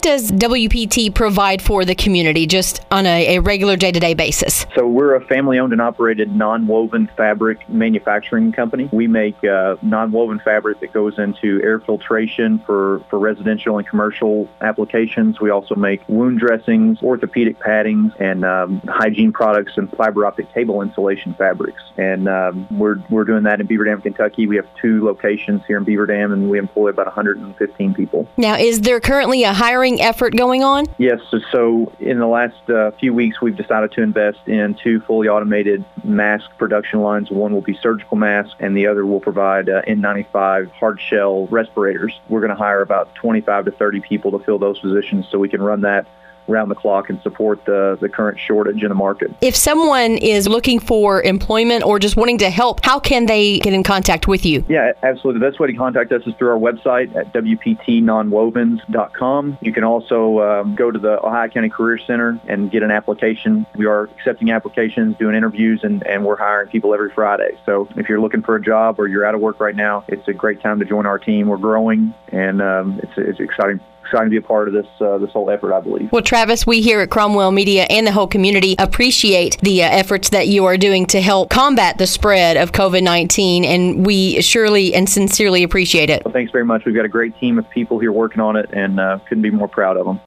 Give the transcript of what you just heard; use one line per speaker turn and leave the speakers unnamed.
what does WPT provide for the community just on a regular day-to-day basis?
So we're a family-owned and operated non-woven fabric manufacturing company. We make non-woven fabric that goes into air filtration for residential and commercial applications. We also make wound dressings, orthopedic paddings, and hygiene products and fiber optic cable insulation fabrics. And we're doing that in Beaver Dam, Kentucky. We have 2 locations here in Beaver Dam, and we employ about 115 people.
Now, is there currently a hiring effort going on?
Yes. So in the last few weeks, we've decided to invest in 2 fully automated mask production lines. One will be surgical masks, and the other will provide N95 hard shell respirators. We're going to hire about 25 to 30 people to fill those positions so we can run that around the clock and support the current shortage in the market.
If someone is looking for employment or just wanting to help, how can they get in contact with you?
Yeah, absolutely. The best way to contact us is through our website at wptnonwovens.com. You can also go to the Ohio County Career Center and get an application. We are accepting applications, doing interviews, and we're hiring people every Friday. So if you're looking for a job or you're out of work right now, it's a great time to join our team. We're growing, and it's exciting to be a part of this whole effort, I believe.
Well, Travis, we here at Cromwell Media and the whole community appreciate the efforts that you are doing to help combat the spread of COVID-19, and we surely and sincerely appreciate it.
Well, thanks very much. We've got a great team of people here working on it, and couldn't be more proud of them.